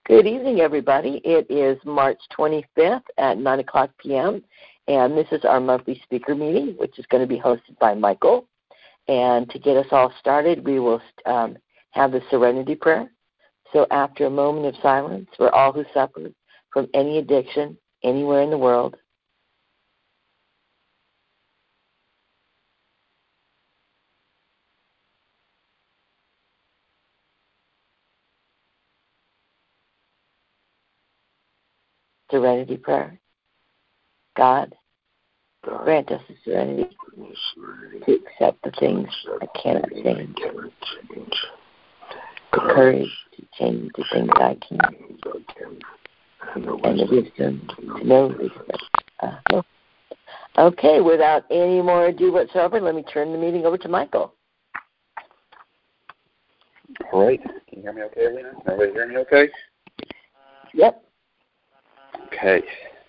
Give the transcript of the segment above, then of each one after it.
Good evening, everybody. It is March 25th at 9 o'clock p.m., and this is our monthly speaker meeting, which is going to be hosted by Michael. And to get us all started, we will have the Serenity Prayer. So after a moment of silence for all who suffer from any addiction anywhere in the world, Serenity Prayer. God, grant us the serenity to accept the things I cannot change, the courage to change the things I can, and the wisdom to know this. Okay, without any more ado whatsoever, let me turn the meeting over to Michael. All right. Can you hear me okay, Alina? Can everybody hear me okay? Yep. Okay.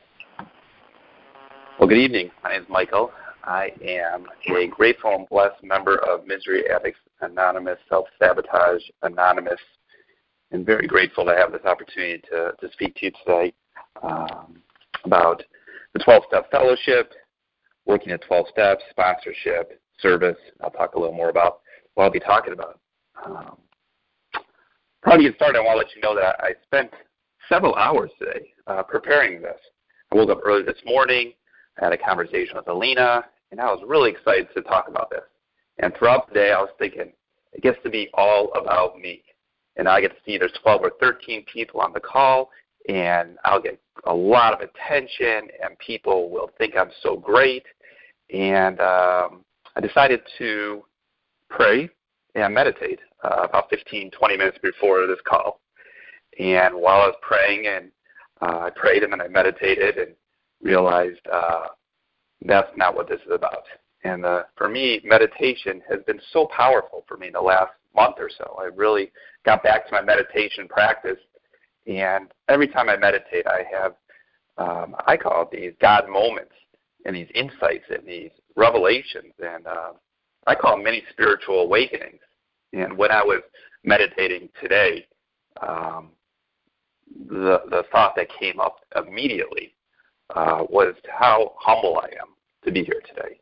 Well, good evening. My name is Michael. I am a grateful and blessed member of Misery Addicts Anonymous, Self-Sabotage Anonymous, and very grateful to have this opportunity to speak to you today about the 12-Step Fellowship, working at 12 Steps, sponsorship, service. I'll talk a little more about what I'll be talking about. Probably to get started, I want to let you know that I spent several hours today preparing this. I woke up early this morning, I had a conversation with Alina, and I was really excited to talk about this. And throughout the day, I was thinking, it gets to be all about me. And I get to see there's 12 or 13 people on the call, and I'll get a lot of attention, and people will think I'm so great. And I decided to pray and meditate about 15, 20 minutes before this call. And while I was praying, and I prayed and then I meditated and realized that's not what this is about. And for me, meditation has been so powerful for me in the last month or so. I really got back to my meditation practice, and every time I meditate, I have, I call it these God moments and these insights and these revelations, and I call them mini spiritual awakenings. And when I was meditating today, the thought that came up immediately was how humble I am to be here today.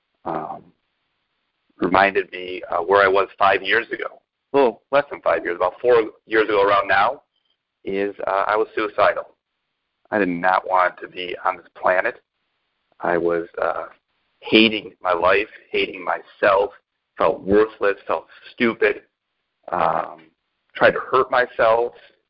Reminded me where I was 5 years ago, a little less than 5 years, about 4 years ago around now, is I was suicidal. I did not want to be on this planet. I was hating my life, hating myself, felt worthless, felt stupid, tried to hurt myself.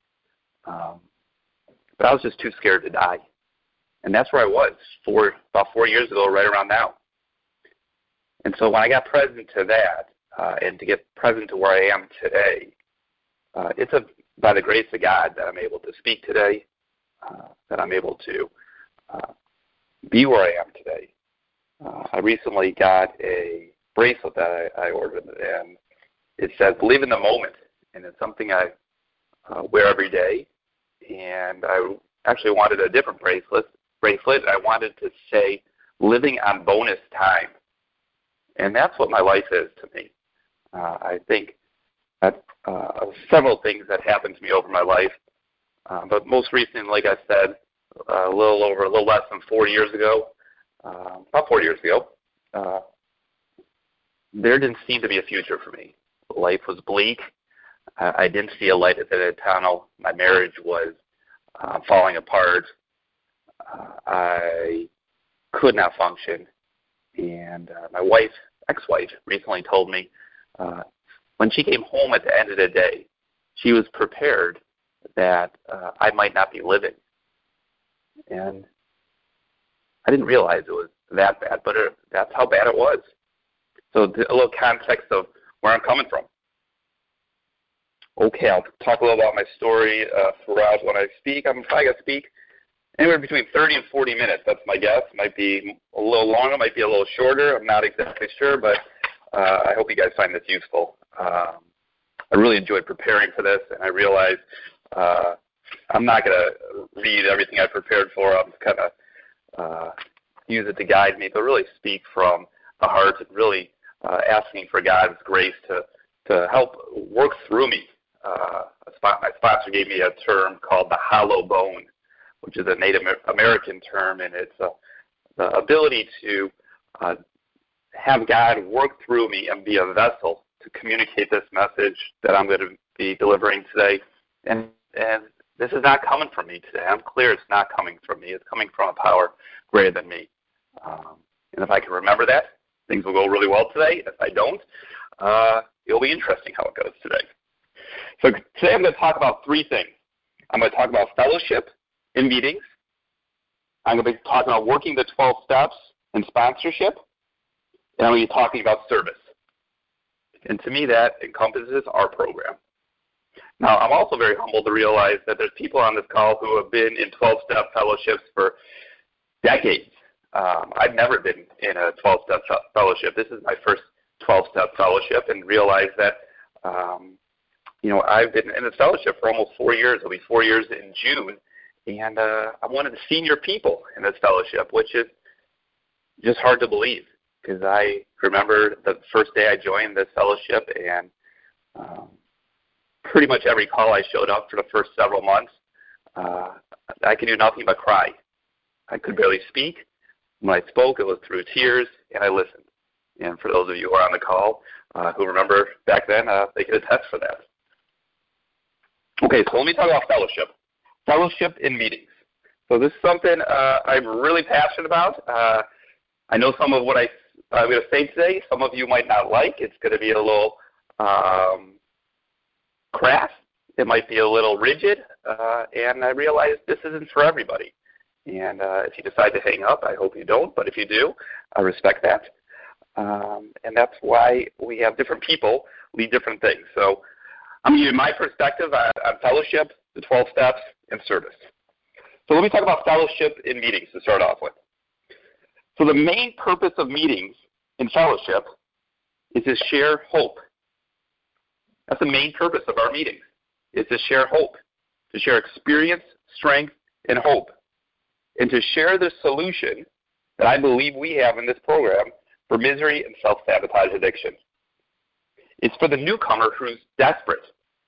But I was just too scared to die. And that's where I was about 4 years ago, right around now. And so when I got present to that, and to get present to where I am today, it's by the grace of God that I'm able to speak today, that I'm able to be where I am today. I recently got a bracelet that I ordered, and it says, "Live in the moment." And it's something I wear every day. And I actually wanted a different bracelet. I wanted to say, "Living on bonus time." And that's what my life is to me. I think that several things that happened to me over my life, but most recently, like I said, a little less than 4 years ago, about 4 years ago, there didn't seem to be a future for me. Life was bleak. I didn't see a light at the end of the tunnel. My marriage was falling apart. I could not function. And my ex-wife, recently told me when she came home at the end of the day, she was prepared that I might not be living. And I didn't realize it was that bad, but that's how bad it was. So a little context of where I'm coming from. Okay, I'll talk a little about my story throughout when I speak. I'm probably going to speak anywhere between 30 and 40 minutes. That's my guess. Might be a little longer, might be a little shorter. I'm not exactly sure, but I hope you guys find this useful. I really enjoyed preparing for this, and I realized I'm not going to read everything I prepared for. I'm just kind of use it to guide me, but really speak from the heart and really asking for God's grace to help work through me. My sponsor gave me a term called the hollow bone, which is a Native American term, and it's the ability to have God work through me and be a vessel to communicate this message that I'm going to be delivering today. And this is not coming from me today. I'm clear it's not coming from me. It's coming from a power greater than me. And if I can remember that, things will go really well today. If I don't, it'll be interesting how it goes today. So today I'm going to talk about three things. I'm going to talk about fellowship in meetings. I'm going to be talking about working the 12 steps and sponsorship. And I'm going to be talking about service. And to me, that encompasses our program. Now, I'm also very humbled to realize that there's people on this call who have been in 12-step fellowships for decades. I've never been in a 12-step fellowship. This is my first 12-step fellowship, and realize that, I've been in this fellowship for almost 4 years. It'll be 4 years in June. And I'm one of the senior people in this fellowship, which is just hard to believe, because I remember the first day I joined this fellowship, and pretty much every call I showed up for the first several months, I could do nothing but cry. I could barely speak. When I spoke, it was through tears, and I listened. And for those of you who are on the call who remember back then, they can attest for that. Okay, so let me talk about fellowship. Fellowship in meetings. So this is something I'm really passionate about. I know some of what I'm going to say today, some of you might not like. It's going to be a little crass. It might be a little rigid. And I realize this isn't for everybody. And if you decide to hang up, I hope you don't. But if you do, I respect that. And that's why we have different people lead different things. So I'm going to give you my perspective on fellowship, the 12 steps, and service. So let me talk about fellowship in meetings to start off with. So the main purpose of meetings in fellowship is to share hope. That's the main purpose of our meetings, is to share hope, to share experience, strength, and hope, and to share the solution that I believe we have in this program for misery and self-sabotage addiction. It's for the newcomer who's desperate.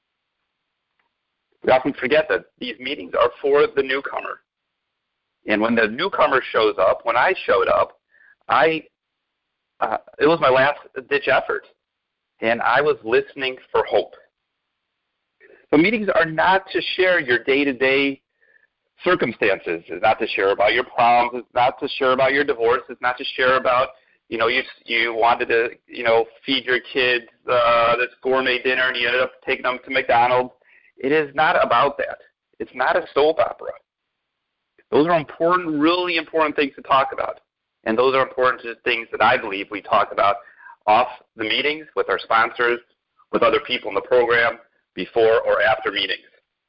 We often forget that these meetings are for the newcomer. And when the newcomer shows up, when I showed up, it was my last-ditch effort, and I was listening for hope. So meetings are not to share your day-to-day circumstances. It's not to share about your problems. It's not to share about your divorce. It's not to share about, you wanted to, feed your kids this gourmet dinner, and you ended up taking them to McDonald's. It is not about that. It's not a soap opera. Those are important, really important things to talk about. And those are important things that I believe we talk about off the meetings with our sponsors, with other people in the program, before or after meetings.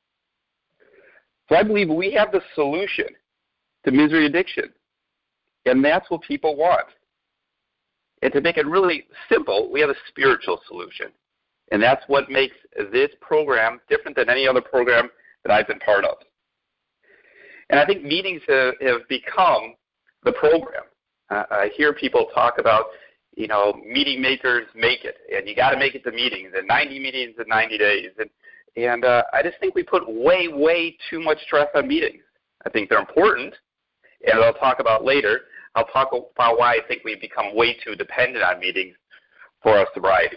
So I believe we have the solution to misery addiction. And that's what people want. And to make it really simple, we have a spiritual solution. And that's what makes this program different than any other program that I've been part of. And I think meetings have become the program. I hear people talk about, meeting makers make it, and you got to make it to meetings, and 90 meetings in 90 days. And I just think we put way, way too much stress on meetings. I think they're important, and I'll talk about later. I'll talk about why I think we've become way too dependent on meetings for our sobriety.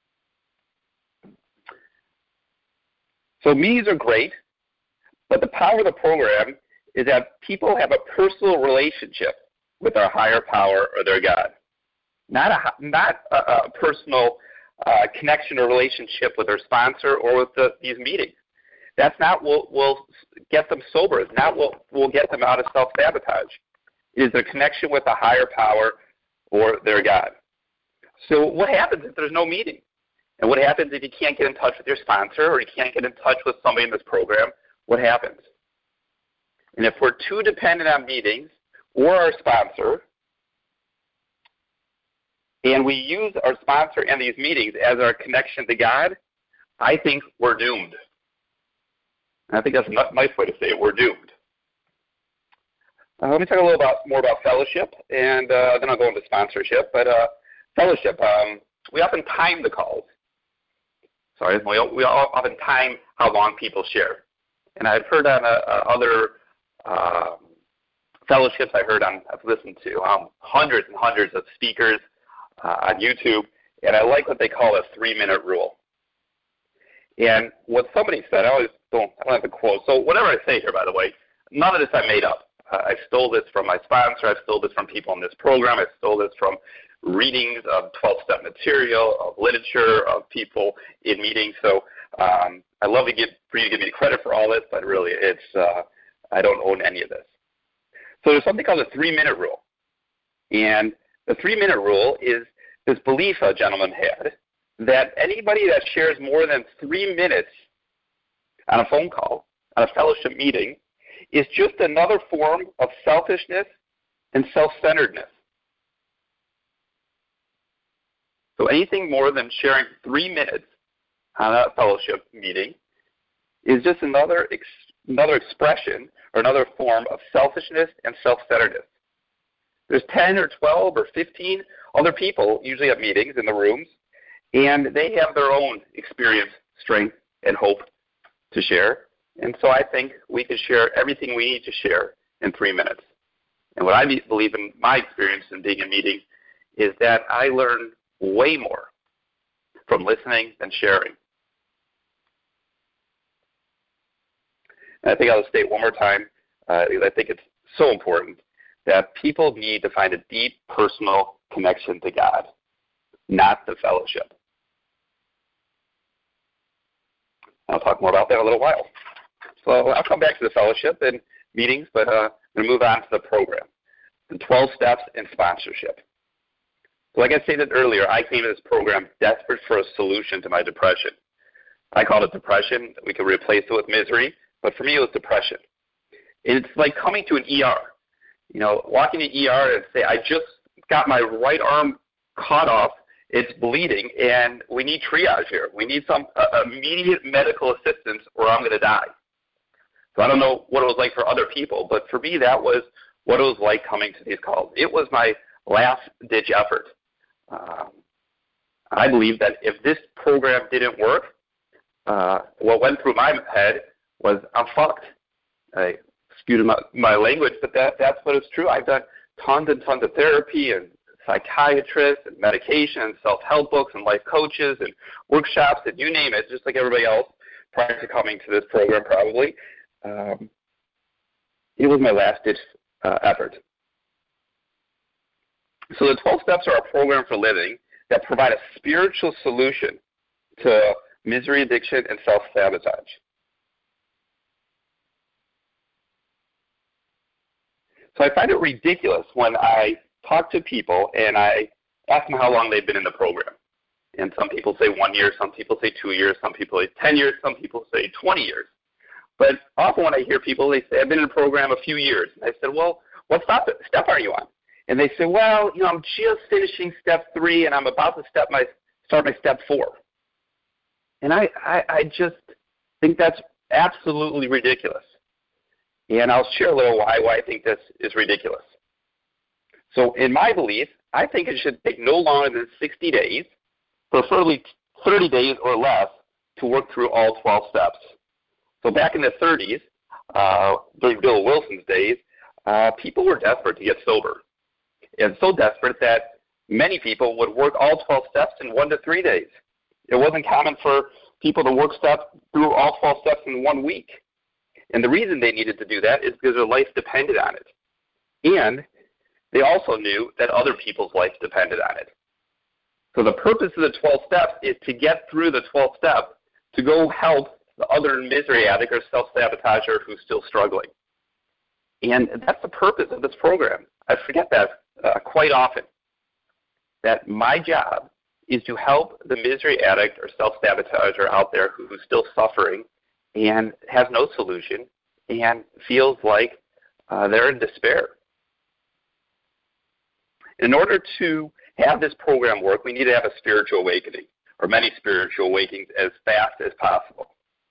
So meetings are great, but the power of the program is that people have a personal relationship with our higher power or their God, not a personal connection or relationship with their sponsor or with these meetings. That's not what will get them sober. It's not what will get them out of self-sabotage. It is a connection with a higher power or their God. So what happens if there's no meeting? And what happens if you can't get in touch with your sponsor or you can't get in touch with somebody in this program? What happens? And if we're too dependent on meetings or our sponsor, and we use our sponsor and these meetings as our connection to God, I think we're doomed. And I think that's a nice way to say it. We're doomed. Let me talk a little more about fellowship, and then I'll go into sponsorship. But fellowship, we often time the calls. sorry, we all often time how long people share. And I've heard on other fellowships I've listened to hundreds and hundreds of speakers on YouTube, and I like what they call a 3-minute rule. And what somebody said, I don't have the quote. So whatever I say here, by the way, none of this I made up. I stole this from my sponsor. I stole this from people in this program. I stole this from readings of 12-step material, of literature, of people in meetings. So I love for you to give me credit for all this, but really I don't own any of this. So there's something called the 3-minute rule. And the 3-minute rule is this belief a gentleman had that anybody that shares more than 3 minutes on a phone call, on a fellowship meeting, is just another form of selfishness and self-centeredness. So anything more than sharing 3 minutes on a fellowship meeting is just another expression or another form of selfishness and self-centeredness. There's 10 or 12 or 15 other people usually at meetings in the rooms, and they have their own experience, strength, and hope to share. And so I think we can share everything we need to share in 3 minutes. And what I believe in my experience in being in meetings is that I learn way more from listening than sharing. And I think I'll state one more time, because I think it's so important, that people need to find a deep personal connection to God, not the fellowship. I'll talk more about that in a little while. So I'll come back to the fellowship and meetings, but I'm going to move on to the program, the 12 steps in sponsorship. So like I stated earlier, I came to this program desperate for a solution to my depression. I called it depression. We could replace it with misery, but for me it was depression. It's like coming to an ER. You know, walking to an ER and say, I just got my right arm cut off, it's bleeding, and we need triage here. We need some immediate medical assistance or I'm going to die. So I don't know what it was like for other people, but for me that was what it was like coming to these calls. It was my last-ditch effort. I believe that if this program didn't work, what went through my head was I'm fucked. Excuse my language, but that's what is true. I've done tons and tons of therapy and psychiatrists and medication and self-help books and life coaches and workshops and you name it, just like everybody else prior to coming to this program probably. It was my last-ditch effort. So the 12 steps are a program for living that provide a spiritual solution to misery, addiction, and self-sabotage. So I find it ridiculous when I talk to people and I ask them how long they've been in the program. And some people say 1 year, some people say 2 years, some people say 10 years, some people say 20 years. But often when I hear people, they say, I've been in the program a few years. And I said, well, what step are you on? And they say, well, I'm just finishing step 3 and I'm about to start my step 4. And I just think that's absolutely ridiculous. And I'll share a little why I think this is ridiculous. So in my belief, I think it should take no longer than 60 days, preferably 30 days or less, to work through all 12 steps. So back in the 30s, during Bill Wilson's days, people were desperate to get sober. And so desperate that many people would work all 12 steps in 1 to 3 days. It wasn't common for people to work through all 12 steps in 1 week. And the reason they needed to do that is because their life depended on it. And they also knew that other people's life depended on it. So the purpose of the 12 steps is to get through the 12 steps to go help the other misery addict or self-sabotager who's still struggling. And that's the purpose of this program. I forget that quite often, that my job is to help the misery addict or self-sabotager out there who's still suffering and has no solution and feels like they're in despair. In order to have this program work, we need to have a spiritual awakening, or many spiritual awakenings, as fast as possible.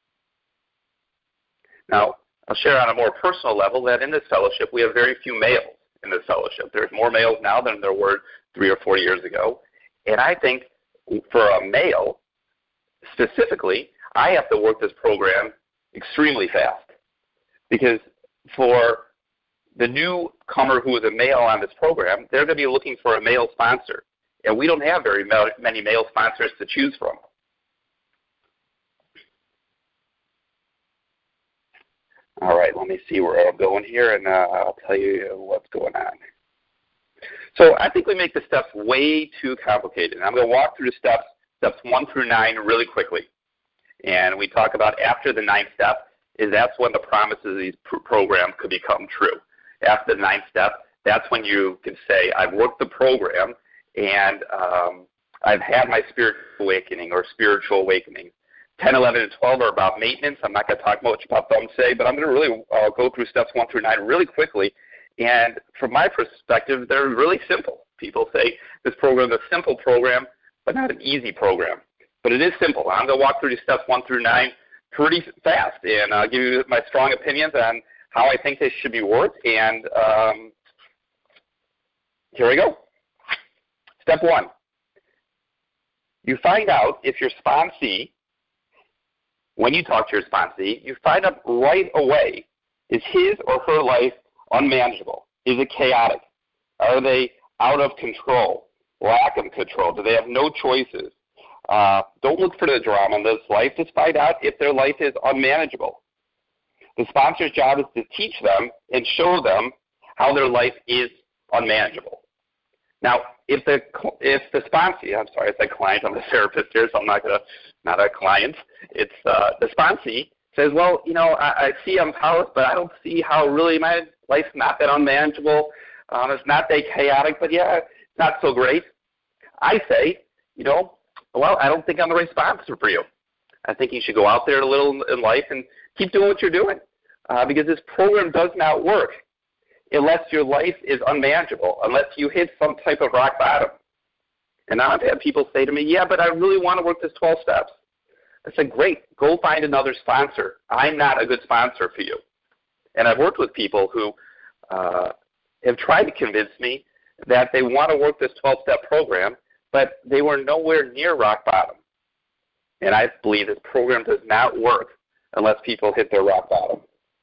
Now, I'll share on a more personal level that in this fellowship, we have very few males in this fellowship. There's more males now than there were 3 or 4 years ago. And I think for a male, specifically, I have to work this program extremely fast because for the newcomer who is a male on this program, they're going to be looking for a male sponsor, and we don't have very many male sponsors to choose from. All right, let me see where I'm going here, and I'll tell you what's going on. So I think we make the steps way too complicated. And I'm going to walk through the steps 1 through 9 really quickly. And we talk about after the 9th step is that's when the promises of these programs could become true. After the 9th step, that's when you can say, I've worked the program and I've had my spiritual awakening or spiritual awakening. 10, 11, and 12 are about maintenance. I'm not going to talk much about them today, but I'm going to really go through steps 1 through 9 really quickly. And from my perspective, they're really simple. People say this program is a simple program, but not an easy program. But it is simple. I'm going to walk through these steps 1 through 9 pretty fast and give you my strong opinions on how I think they should be worked. And here we go. Step 1. You find out if your sponsee, when you talk to your sponsee, you find out right away, is his or her life unmanageable? Is it chaotic? Are they out of control? Lack of control? Do they have no choices? Don't look for the drama in this life. Just find out if their life is unmanageable. The sponsor's job is to teach them and show them how their life is unmanageable. Now, if the sponsee, I'm sorry, it's a client, I'm a therapist here, so I'm not a client. It's the sponsee says, well, you know, I see I'm powerless, but I don't see how really my life's not that unmanageable. It's not that chaotic, but yeah, it's not so great. I say, you know, well, I don't think I'm the right sponsor for you. I think you should go out there a little in life and keep doing what you're doing because this program does not work unless your life is unmanageable, unless you hit some type of rock bottom. And I've had people say to me, yeah, but I really want to work this 12 steps. I said, great, go find another sponsor. I'm not a good sponsor for you. And I've worked with people who have tried to convince me that they want to work this 12-step program, but they were nowhere near rock bottom. And I believe this program does not work unless people hit their rock bottom.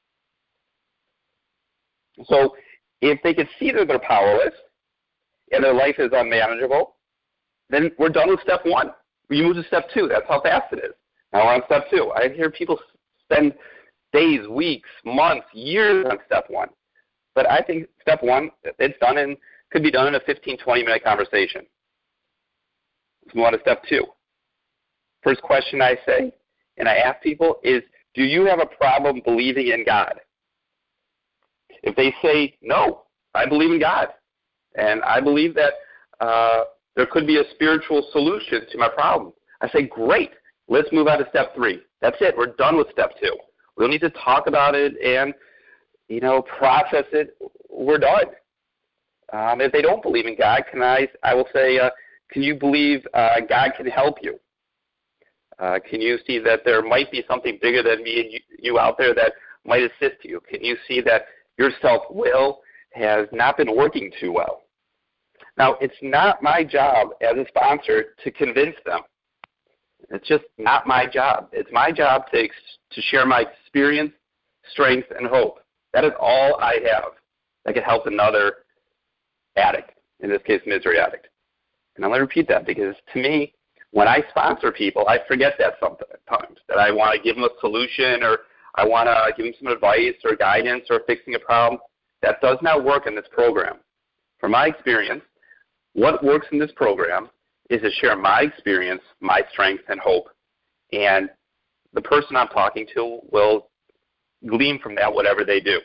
So if they can see that they're powerless and their life is unmanageable, then we're done with step 1. We move to step 2. That's how fast it is. Now we're on step 2. I hear people spend days, weeks, months, years on step 1. But I think step 1, it's done in, could be done in a 15, 20-minute conversation. Let's move on to step 2. First question I say, and I ask people, is do you have a problem believing in God? If they say, no, I believe in God, and I believe that there could be a spiritual solution to my problem, I say, great, let's move on to step 3. That's it. We're done with step 2. We don't need to talk about it and, you know, process it. We're done. If they don't believe in God, I will say, can you believe God can help you? Can you see that there might be something bigger than me and you out there that might assist you? Can you see that your self-will has not been working too well? Now, it's not my job as a sponsor to convince them. It's just not my job. It's my job to share my experience, strength, and hope. That is all I have that can help another addict, in this case, misery addict. And I'm going to repeat that because to me, when I sponsor people, I forget that sometimes, that I want to give them a solution or I want to give them some advice or guidance or fixing a problem. That does not work in this program. From my experience, what works in this program is to share my experience, my strength, and hope. And the person I'm talking to will glean from that whatever they do.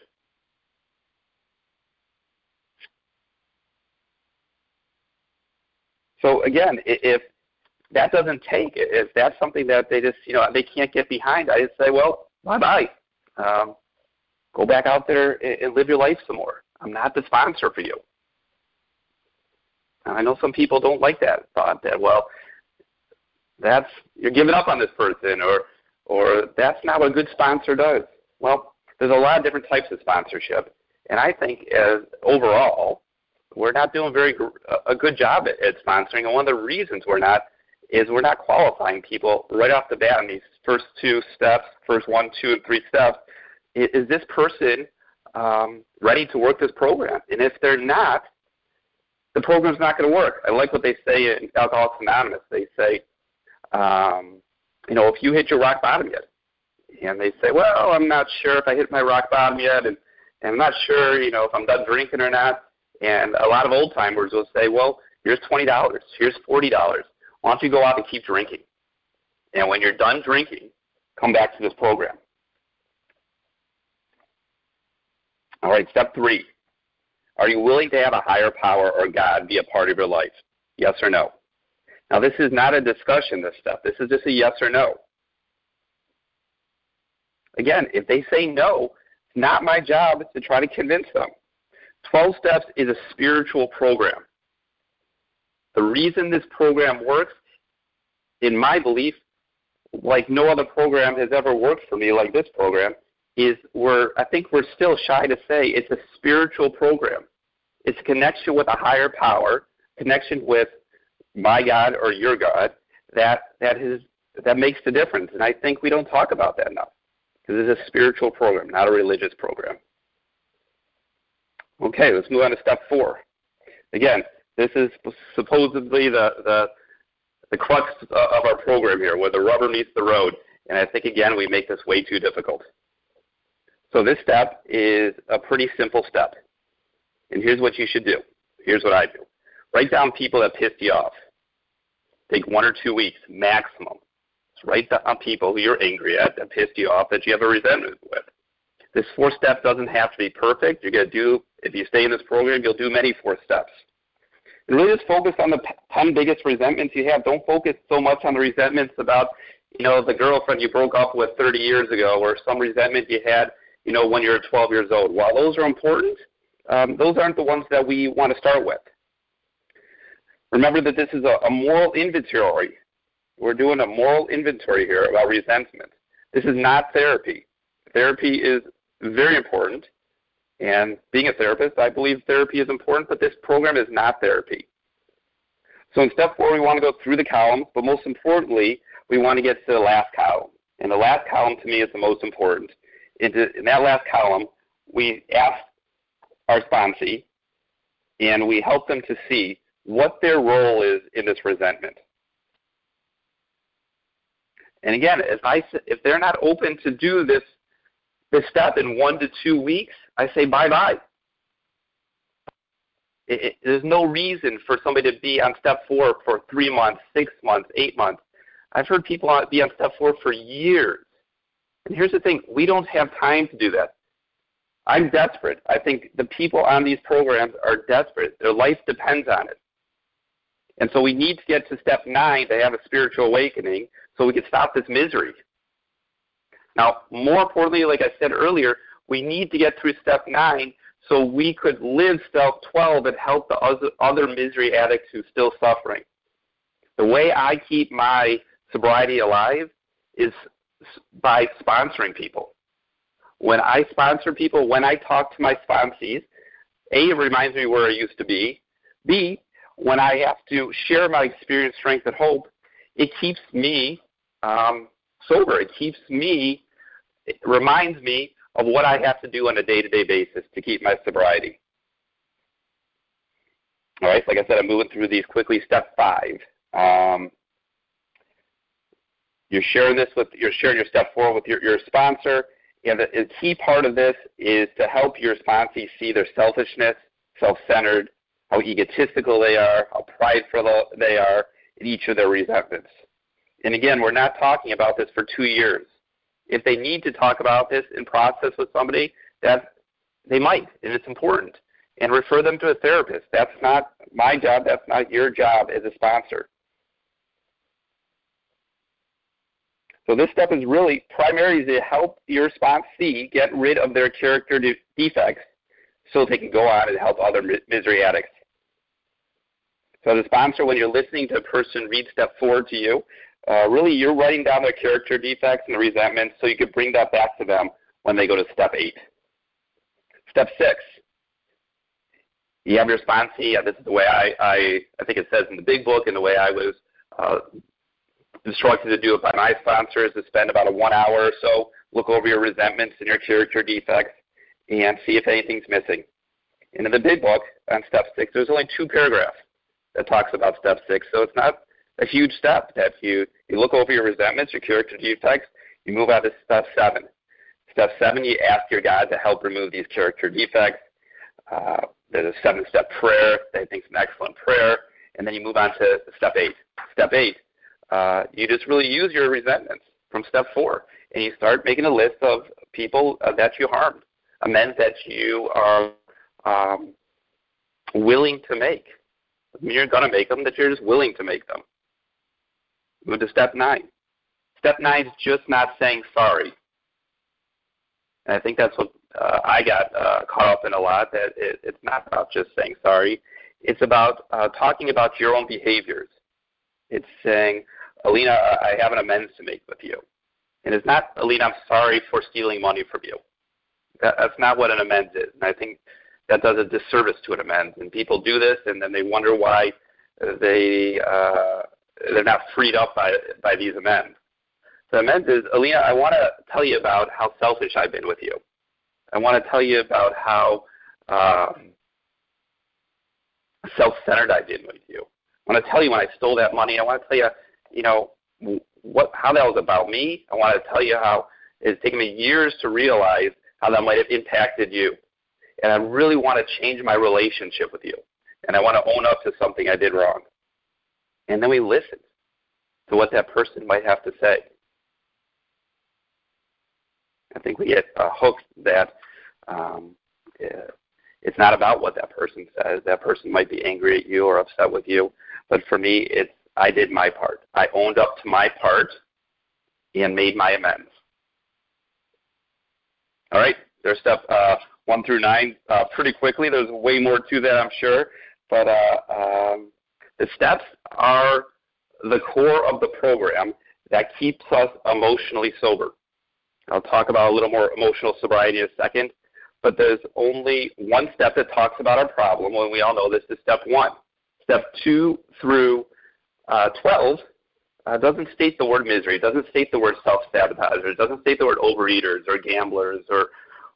So again, if that doesn't take, if that's something that they just, you know, they can't get behind, I just say, well, bye-bye. Go back out there and live your life some more. I'm not the sponsor for you. And I know some people don't like that thought that, well, you're giving up on this person or that's not what a good sponsor does. Well, there's a lot of different types of sponsorship. And I think overall, we're not doing a good job at sponsoring. And one of the reasons we're not is we're not qualifying people right off the bat in these first two steps, first 1, 2, and 3 steps. Is this person ready to work this program? And if they're not, the program's not going to work. I like what they say in Alcoholics Anonymous. They say, if you hit your rock bottom yet, and they say, well, I'm not sure if I hit my rock bottom yet, and I'm not sure, if I'm done drinking or not. And a lot of old-timers will say, well, here's $20, here's $40. Why don't you go out and keep drinking? And when you're done drinking, come back to this program. All right, step 3. Are you willing to have a higher power or God be a part of your life? Yes or no? Now, this is not a discussion, this step. This is just a yes or no. Again, if they say no, it's not my job to try to convince them. 12 Steps is a spiritual program. The reason this program works, in my belief, like no other program has ever worked for me like this program, is I think we're still shy to say it's a spiritual program. It's a connection with a higher power, connection with my God or your God that makes the difference. And I think we don't talk about that enough because it's a spiritual program, not a religious program. Okay, let's move on to step 4. Again, this is supposedly the crux of our program here, where the rubber meets the road. And I think, again, we make this way too difficult. So this step is a pretty simple step. And here's what you should do. Here's what I do. Write down people that pissed you off. Take 1 or 2 weeks maximum. Just write down people who you're angry at, that pissed you off, that you have a resentment with. This 4th step doesn't have to be perfect. If you stay in this program, you'll do many 4th steps. And really just focus on the 10 biggest resentments you have. Don't focus so much on the resentments about, the girlfriend you broke up with 30 years ago or some resentment you had, when you were 12 years old. While those are important, those aren't the ones that we want to start with. Remember that this is a moral inventory. We're doing a moral inventory here about resentment. This is not therapy. Therapy is very important. And being a therapist, I believe therapy is important, but this program is not therapy. So in step 4, we want to go through the columns, but most importantly, we want to get to the last column. And the last column to me is the most important. In that last column, we ask our sponsee, and we help them to see what their role is in this resentment. And again, if they're not open to do this step in 1 to 2 weeks, I say bye-bye. There's no reason for somebody to be on step 4 for 3 months, 6 months, 8 months. I've heard people be on step 4 for years. And here's the thing, we don't have time to do that. I'm desperate. I think the people on these programs are desperate. Their life depends on it. And so we need to get to step 9 to have a spiritual awakening so we can stop this misery. Now, more importantly, like I said earlier, we need to get through step 9 so we could live step 12 and help the other misery addicts who are still suffering. The way I keep my sobriety alive is by sponsoring people. When I sponsor people, when I talk to my sponsees, A, it reminds me where I used to be. B, when I have to share my experience, strength, and hope, it keeps me sober. It reminds me of what I have to do on a day-to-day basis to keep my sobriety. All right, like I said, I'm moving through these quickly. Step 5. You're sharing your step 4 with your sponsor. And the key part of this is to help your sponsee see their selfishness, self-centered, how egotistical they are, how prideful they are in each of their resentments. And again, we're not talking about this for 2 years. If they need to talk about this in process with somebody, they might, and it's important. And refer them to a therapist. That's not my job. That's not your job as a sponsor. So this step is really primarily to help your sponsee get rid of their character defects so they can go on and help other misery addicts. So as a sponsor, when you're listening to a person read step 4 to you, really you're writing down their character defects and the resentment so you can bring that back to them when they go to step 8. Step 6. You have your sponsee. This is the way I think it says in the big book and the way I was instructed to do it by my sponsors to spend about a 1 hour or so, look over your resentments and your character defects, and see if anything's missing. And in the big book on step 6, there's only 2 paragraphs that talks about step 6, so it's not a huge step. That you look over your resentments, your character defects, you move on to step 7. Step 7, you ask your God to help remove these character defects. There's a 7-step prayer that I think is an excellent prayer, and then you move on to step 8. Step 8, you just really use your resentments from step 4, and you start making a list of people that you harmed, amends that you are willing to make. You're going to make them, that you're just willing to make them. Move to step 9. Step 9 is just not saying sorry. And I think that's what I got caught up in a lot, that it's not about just saying sorry. It's about talking about your own behaviors. It's saying, Alina, I have an amends to make with you. And it's not, Alina, I'm sorry for stealing money from you. That's not what an amends is. And I think that does a disservice to an amends. And people do this, and then they wonder why they're not freed up by these amends. So amends is, Alina, I want to tell you about how selfish I've been with you. I want to tell you about how self-centered I've been with you. I want to tell you when I stole that money. I want to tell you, how that was about me. I want to tell you how it's taken me years to realize how that might have impacted you. And I really want to change my relationship with you. And I want to own up to something I did wrong. And then we listen to what that person might have to say. I think we get hooked that it's not about what that person says. That person might be angry at you or upset with you. But for me, I did my part. I owned up to my part and made my amends. All right, there's step 1 through 9 pretty quickly. There's way more to that, I'm sure. But the steps are the core of the program that keeps us emotionally sober. I'll talk about a little more emotional sobriety in a second, but there's only one step that talks about our problem, and we all know this is step 1. Step 2 through 12 doesn't state the word misery. It doesn't state the word self-sabotage. It doesn't state the word overeaters or gamblers or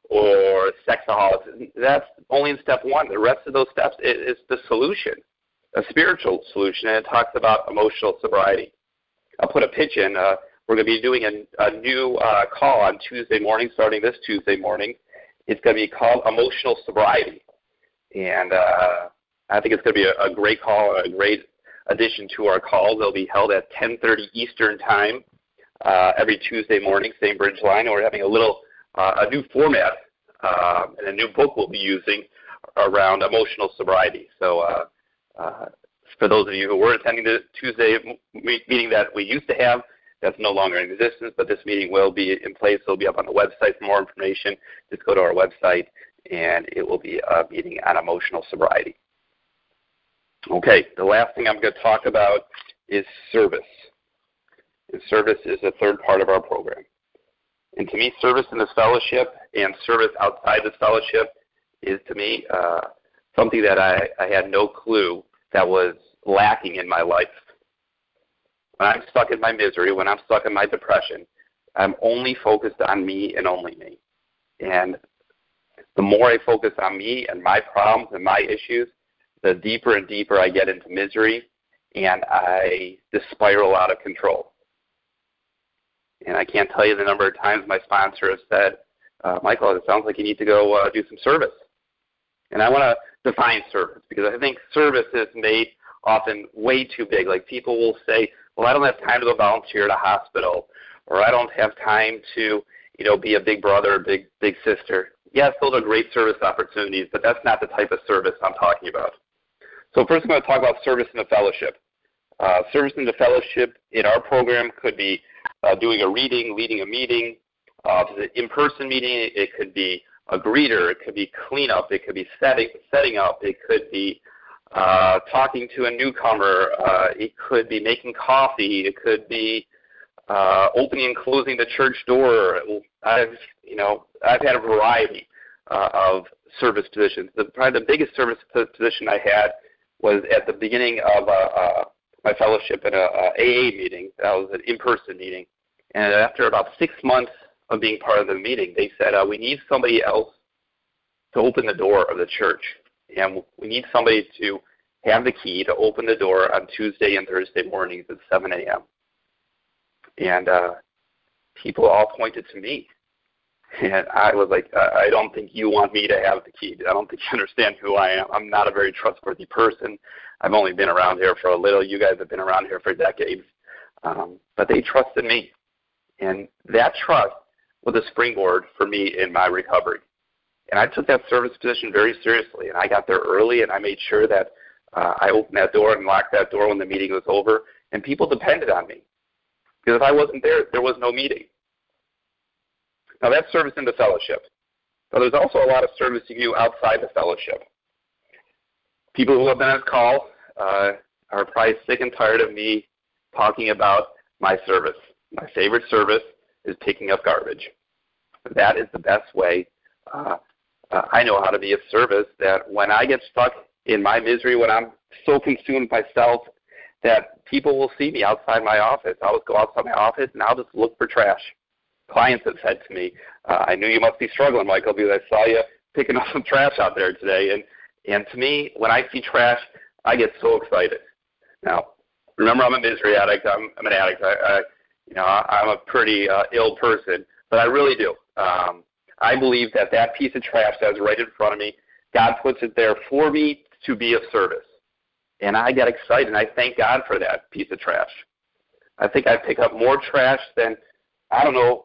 sexaholics. That's only in step 1. The rest of those steps is the solution, a spiritual solution, and it talks about emotional sobriety. I'll put a pitch in. We're going to be doing a new call on Tuesday morning, starting this Tuesday morning. It's going to be called Emotional Sobriety. And I think it's going to be a great call, a great addition to our calls. They'll be held at 10:30 Eastern Time every Tuesday morning, same bridge line. And we're having a new format and a new book we'll be using around emotional sobriety. So for those of you who were attending the Tuesday meeting that we used to have, that's no longer in existence, but this meeting will be in place. It'll be up on the website for more information. Just go to our website, and it will be a meeting on emotional sobriety. Okay, the last thing I'm going to talk about is service. And service is the third part of our program. And to me, service in this fellowship and service outside this fellowship is, to me, something that I had no clue that was lacking in my life. When I'm stuck in my misery, when I'm stuck in my depression, I'm only focused on me and only me. And the more I focus on me and my problems and my issues, the deeper and deeper I get into misery, and I just spiral out of control. And I can't tell you the number of times my sponsor has said, Michael, it sounds like you need to go do some service. And I want to define service, because I think service is made often way too big. Like, people will say, well, I don't have time to go volunteer at a hospital, or I don't have time to, be a big brother or big sister. Yes, those are great service opportunities, but that's not the type of service I'm talking about. So first I'm going to talk about service in the fellowship. Service in the fellowship in our program could be doing a reading, leading a meeting. If it's an in-person meeting, it could be a greeter, it could be cleanup, it could be setting up, it could be talking to a newcomer, it could be making coffee, it could be opening and closing the church door. I've had a variety of service positions. Probably the biggest service position I had was at the beginning of my fellowship at a AA meeting. That was an in-person meeting. And after about 6 months of being part of the meeting, they said, we need somebody else to open the door of the church. And we need somebody to have the key to open the door on Tuesday and Thursday mornings at 7 a.m. And people all pointed to me. And I was like, I don't think you want me to have the key. I don't think you understand who I am. I'm not a very trustworthy person. I've only been around here for a little. You guys have been around here for decades. But they trusted me. And that trust was a springboard for me in my recovery. And I took that service position very seriously. And I got there early, and I made sure that I opened that door and locked that door when the meeting was over. And people depended on me. Because if I wasn't there, there was no meeting. Now, that's service in the fellowship. But there's also a lot of service you do outside the fellowship. People who have been on call are probably sick and tired of me talking about my service. My favorite service is picking up garbage. That is the best way I know how to be of service, that when I get stuck in my misery, when I'm so consumed with myself, that people will see me outside my office. I'll just go outside my office, and I'll just look for trash. Clients have said to me, I knew you must be struggling, Michael, because I saw you picking up some trash out there today. And to me, when I see trash, I get so excited. Now, remember, I'm a misery addict. I'm an addict. I'm a pretty ill person, but I really do. I believe that piece of trash that is right in front of me, God puts it there for me to be of service. And I get excited, and I thank God for that piece of trash. I think I pick up more trash than, I don't know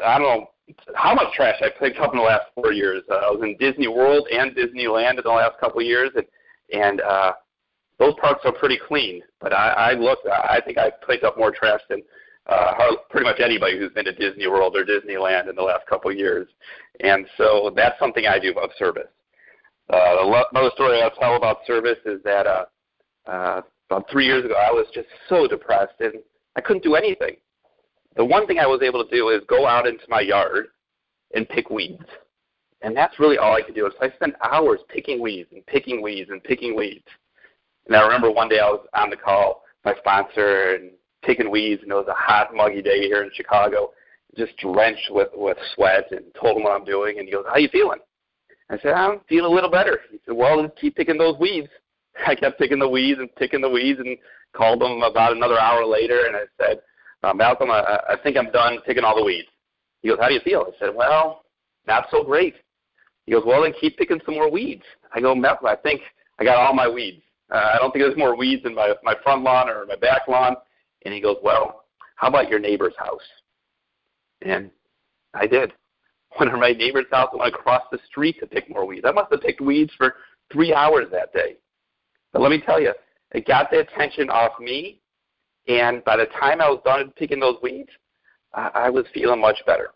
how much trash I picked up in the last 4 years. I was in Disney World and Disneyland in the last couple of years, and those parks are pretty clean. But I think I picked up more trash than pretty much anybody who's been to Disney World or Disneyland in the last couple of years. And so that's something I do about service. Another story I'll tell about service is that about 3 years ago, I was just so depressed, and I couldn't do anything. The one thing I was able to do is go out into my yard and pick weeds. And that's really all I could do. So I spent hours picking weeds and picking weeds and picking weeds. And I remember one day I was on the call, my sponsor, and picking weeds, and it was a hot, muggy day here in Chicago, just drenched with sweat, and told him what I'm doing. And he goes, "How you feeling?" I said, "I'm feeling a little better." He said, "Well, then keep picking those weeds." I kept picking the weeds and called him about another hour later, and I said, "Malcolm, I think I'm done picking all the weeds." He goes, "How do you feel?" I said, "Well, not so great." He goes, "Well, then keep picking some more weeds." I go, "Malcolm, I think I got all my weeds. I don't think there's more weeds in my front lawn or my back lawn." And he goes, "Well, how about your neighbor's house?" And I did. Went to my neighbor's house and went across the street to pick more weeds. I must have picked weeds for 3 hours that day. But let me tell you, it got the attention off me, and by the time I was done picking those weeds, I was feeling much better.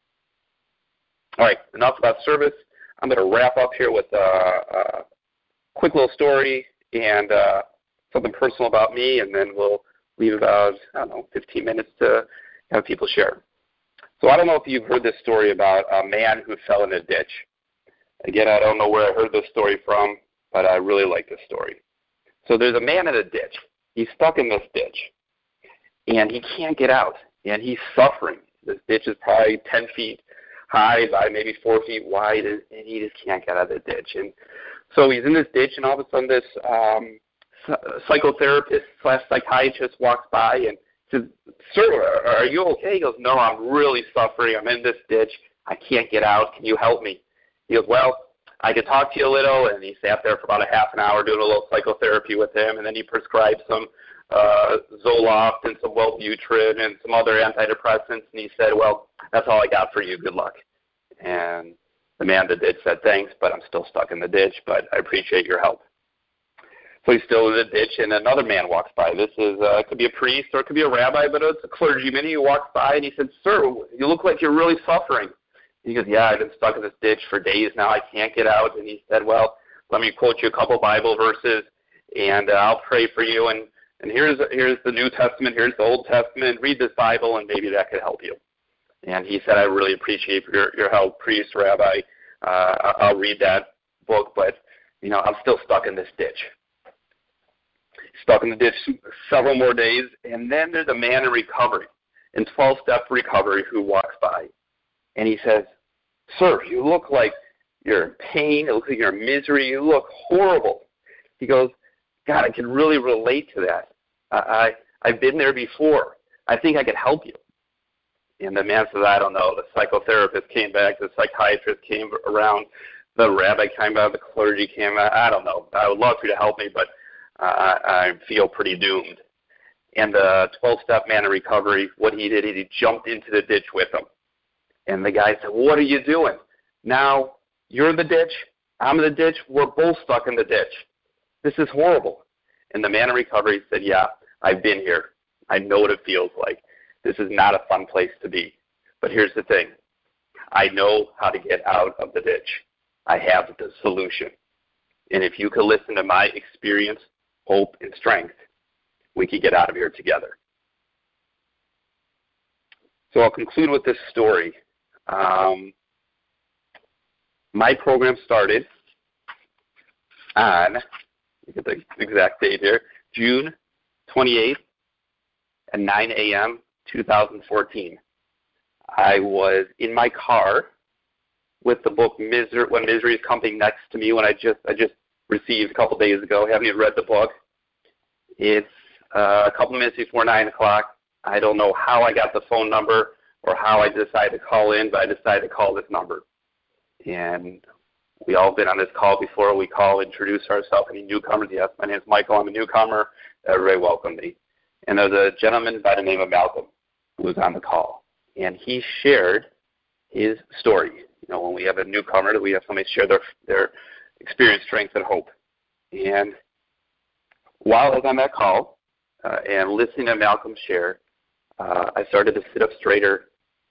All right, enough about service. I'm going to wrap up here with a quick little story and something personal about me, and then we'll leave about, 15 minutes to have people share. So I don't know if you've heard this story about a man who fell in a ditch. Again, I don't know where I heard this story from, but I really like this story. So there's a man in a ditch. He's stuck in this ditch, and he can't get out, and he's suffering. This ditch is probably 10 feet high by maybe 4 feet wide, and he just can't get out of the ditch. And so he's in this ditch, and all of a sudden this psychotherapist/psychiatrist walks by and says, "Sir, are you okay?" He goes, "No, I'm really suffering. I'm in this ditch. I can't get out. Can you help me?" He goes, "Well, I could talk to you a little." And he sat there for about a half an hour doing a little psychotherapy with him, and then he prescribed some Zoloft and some Wellbutrin and some other antidepressants, and he said, "Well, that's all I got for you. Good luck." And the man in the ditch said, "Thanks, but I'm still stuck in the ditch, but I appreciate your help." So he's still in the ditch, and another man walks by. This is it could be a priest or it could be a rabbi, but it's a clergyman. He walks by, and he said, "Sir, you look like you're really suffering." He goes, "Yeah, I've been stuck in this ditch for days now. I can't get out." And he said, "Well, let me quote you a couple Bible verses, and I'll pray for you. And here's the New Testament, here's the Old Testament. Read this Bible, and maybe that could help you." And he said, "I really appreciate your help, priest, rabbi. I'll read that book, but I'm still stuck in this ditch." stuck in the ditch several more days, and then there's a man in recovery, in 12-step recovery, who walks by, and he says, "Sir, you look like you're in pain. It looks like you're in misery. You look horrible." He goes, "God, I can really relate to that. I've been there before. I think I could help you." And the man says, "I don't know." The psychotherapist came back. The psychiatrist came around. The rabbi came by. The clergy came by. I don't know. I would love for you to help me, but I feel pretty doomed. And the 12-step man in recovery, what he did is he jumped into the ditch with him. And the guy said, "What are you doing? Now you're in the ditch. I'm in the ditch. We're both stuck in the ditch. This is horrible." And the man in recovery said, "Yeah, I've been here. I know what it feels like. This is not a fun place to be. But here's the thing. I know how to get out of the ditch. I have the solution. And if you could listen to my experience, hope, and strength, we could get out of here together." So I'll conclude with this story. My program started on, get the exact date here, June 28th at 9 a.m., 2014. I was in my car with the book When Misery is Coming Next to Me, when I just received a couple days ago. I haven't even read the book. It's a couple minutes before 9 o'clock. I don't know how I got the phone number or how I decided to call in, but I decided to call this number. And we all been on this call before. We call, introduce ourselves. Any newcomers? Yes, my name is Michael. I'm a newcomer. Everybody welcome me. And there's a gentleman by the name of Malcolm who was on the call. And he shared his story. You know, when we have a newcomer, we have somebody share their experience, strength, and hope. And while I was on that call and listening to Malcolm share, I started to sit up straighter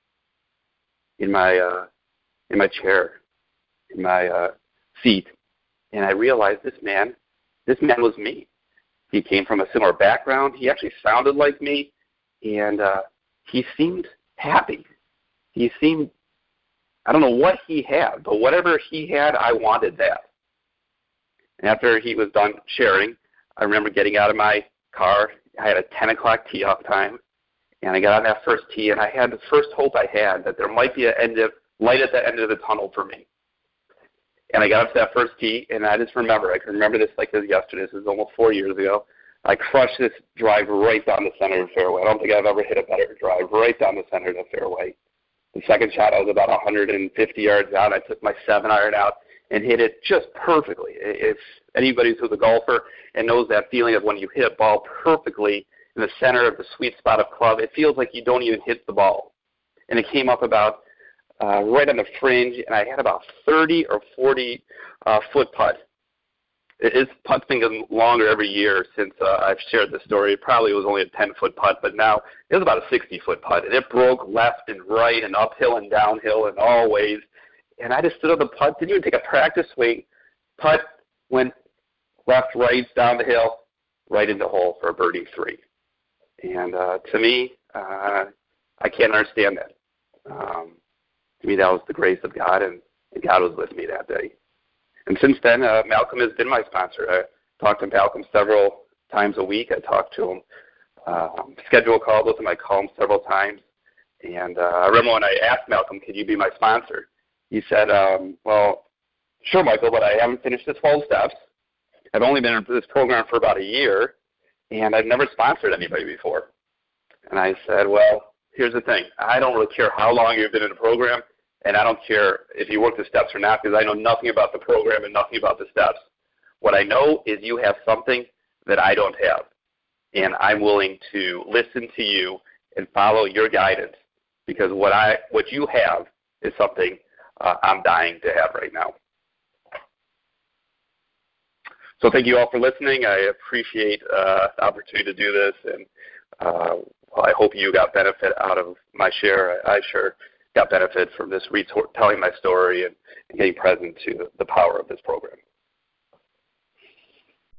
in my chair, in my seat, and I realized this man was me. He came from a similar background. He actually sounded like me, and he seemed happy. He seemed, I don't know what he had, but whatever he had, I wanted that. And after he was done sharing, I remember getting out of my car. I had a 10 o'clock tee-off time, and I got on that first tee, and I had the first hope I had that there might be a light at the end of the tunnel for me. And I got up to that first tee, and I just remember, I can remember this like it was yesterday. This was almost 4 years ago. I crushed this drive right down the center of the fairway. I don't think I've ever hit a better drive right down the center of the fairway. The second shot, I was about 150 yards out. I took my 7-iron out and hit it just perfectly. If anybody who's a golfer and knows that feeling of when you hit a ball perfectly in the center of the sweet spot of club, it feels like you don't even hit the ball. And it came up about right on the fringe, and I had about 30 or 40 foot putt. His putt's been getting longer every year since I've shared this story. It probably was only a 10-foot putt, but now it was about a 60-foot putt. And it broke left and right and uphill and downhill and all ways. And I just stood on the putt, didn't even take a practice swing. Putt went left, right, down the hill, right in the hole for a birdie 3. And to me, I can't understand that. To me, that was the grace of God, and God was with me that day. And since then, Malcolm has been my sponsor. I talk to Malcolm several times a week. I talk to him, schedule calls with him. I call him several times. And I remember when I asked Malcolm, could you be my sponsor? He said, well, sure, Michael, but I haven't finished the 12 steps. I've only been in this program for about a year, and I've never sponsored anybody before. And I said, well, here's the thing. I don't really care how long you've been in the program, and I don't care if you work the steps or not, because I know nothing about the program and nothing about the steps. What I know is you have something that I don't have, and I'm willing to listen to you and follow your guidance, because what you have is something I'm dying to have right now. So thank you all for listening. I appreciate the opportunity to do this, and I hope you got benefit out of my share. I sure got benefit from this telling my story and getting present to the power of this program.